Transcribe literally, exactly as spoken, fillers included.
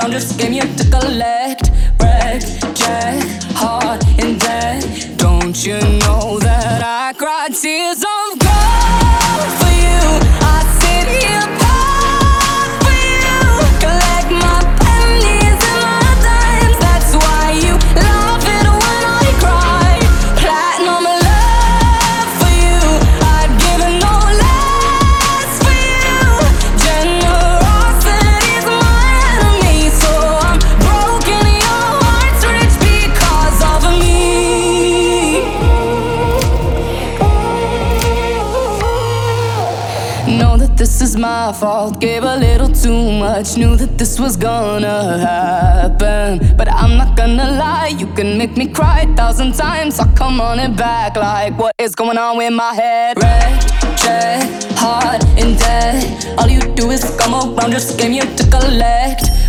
around, just came here to collect. Wreck, jet, heart in debt. Don't you know that I cried tears of gold for you? I sit here proud for you. Collect my pennies and my dimes. That's why you love it when I cry. Platinum love for you. I'd give it no less for you. Generosity's my enemy, so I'm broken. Your heart's rich because of me. Know that this is my fault, gave a little too much. Knew that this was gonna happen, but I'm not gonna lie, you can make me cry a thousand times. I'll come on it back like, what is going on with my head? Red, jet, heart in debt. All you do is come around, just came here to collect.